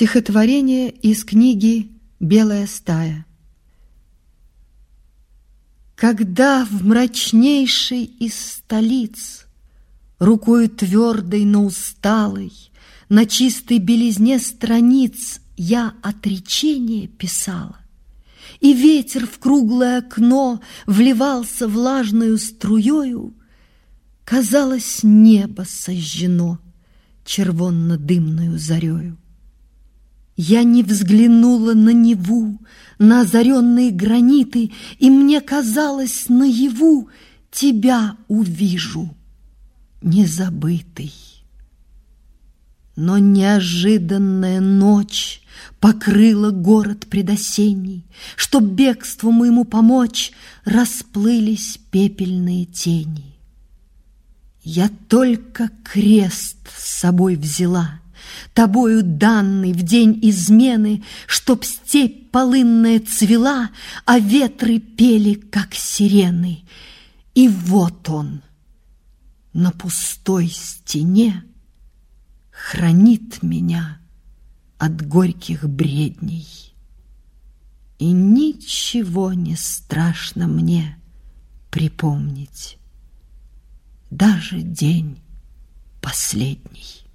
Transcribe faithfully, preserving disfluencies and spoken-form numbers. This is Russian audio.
Стихотворение из книги «Белая стая». Когда в мрачнейшей из столиц рукою твердой, но усталой, на чистой белизне страниц я отречение писала, и ветер в круглое окно вливался влажною струёю, казалось, небо сожжено червонно-дымною зарею. Я не взглянула на Неву, на озаренные граниты, и мне казалось, наяву тебя увижу, незабытый. Но неожиданная ночь покрыла город предосенний, чтоб бегству моему помочь, расплылись пепельные тени. Я только крест с собой взяла, тобою данный в день измены, чтоб степь полынная цвела, а ветры пели, как сирены. И вот он на пустой стене хранит меня от горьких бредней. И ничего не страшно мне припомнить, даже день последний.